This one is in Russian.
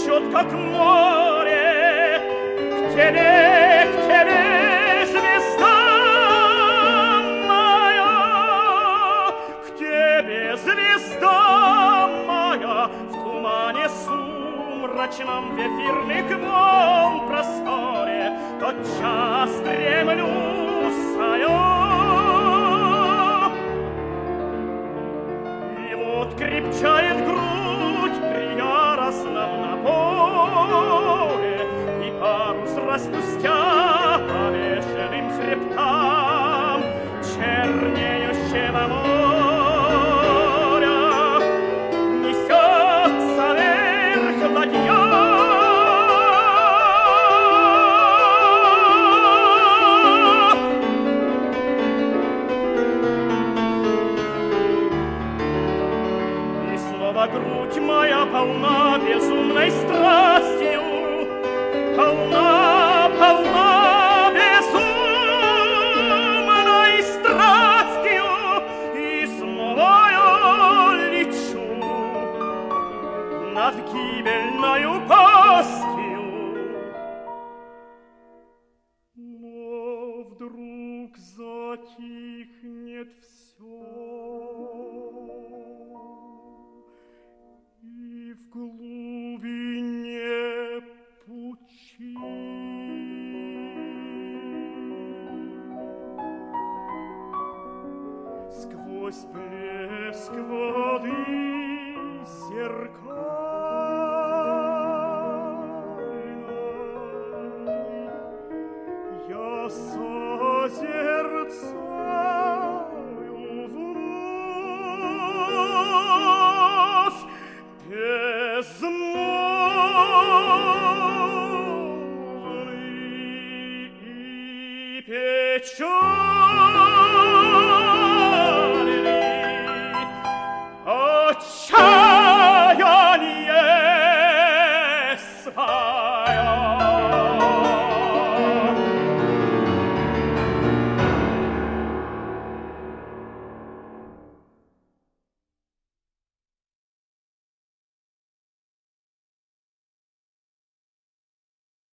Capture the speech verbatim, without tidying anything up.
течет, как море. К тебе, к тебе, звезда моя, к тебе, звезда моя, в тумане сумрачном, в эфирных просторе тотчас стремлюсь я. И вот крепчает грудь при яростном напоре, и парус распустя по бешеным хребтам чернеющего моря несется вверх ладья. Грудь моя полна безумной страстью, полна, полна безумной страстью, и снова я лечу над гибельною пастью. Но вдруг затихнет все, и в глубине пучин сквозь блеск воды зеркальной я созерцаю вновь безмолвный и печальный